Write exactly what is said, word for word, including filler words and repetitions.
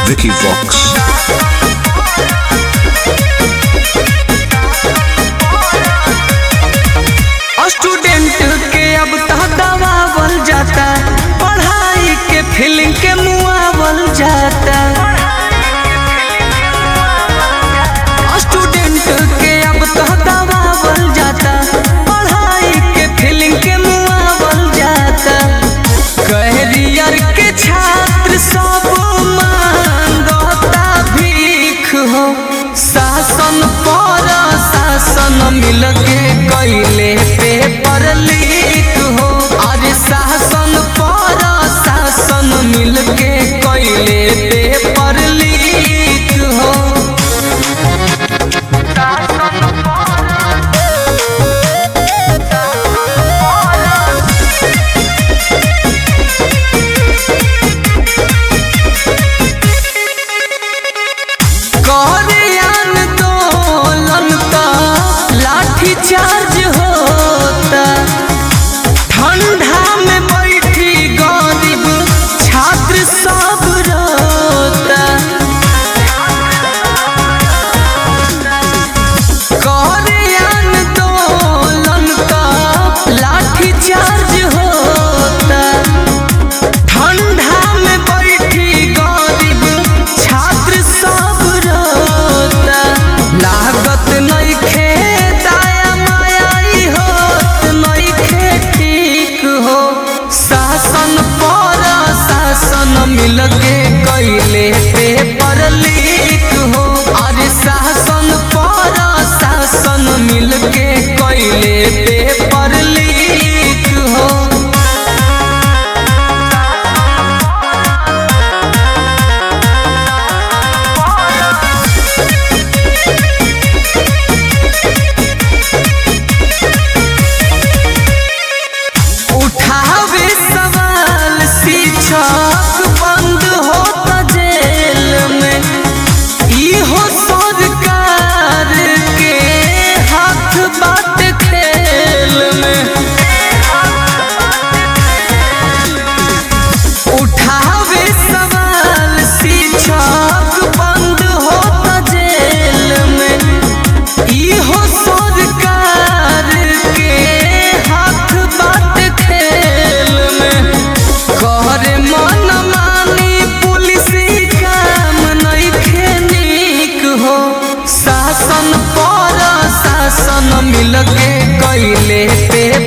Vicky Vox. Student के अब तो दबावल जाता, पढ़ाई के फीलिंग के मुआवल जाता। स्टूडेंट के अब तो दबावल जाता, पढ़ाई के फीलिंग के मुआवल जाता। कैरियर के छात्र सब मांगता भीख हो, शासन पर शासन मिलके कैले पेपर लीक हो। अरे शासन पर शासन मिलके कैले पेपर लीक हो। चार्ज होता, ठंडा में बैठी गरीब छात्र सब रोता। करे आंदोलन का लाठी चार्ज होता, ठंडा में बैठी गरीब छात्र सब रोता। लागत नहीं खे मिलके कैले पेपर लीक हो। अरे शासन पर शासन मिलके कैले पेपर लीक हो। उठावे सवाल शिक्षक बंद होता जेल में, इहो सरकार के हाथ बात खेल में। उठावे सवाल शिक्षक बंद होता जेल में, इहो सरकार के हाथ बात खेल में। करे मन मानी पुलिस काम नहीं खेनिक हो, शासन पर शासन मिलके कैले पे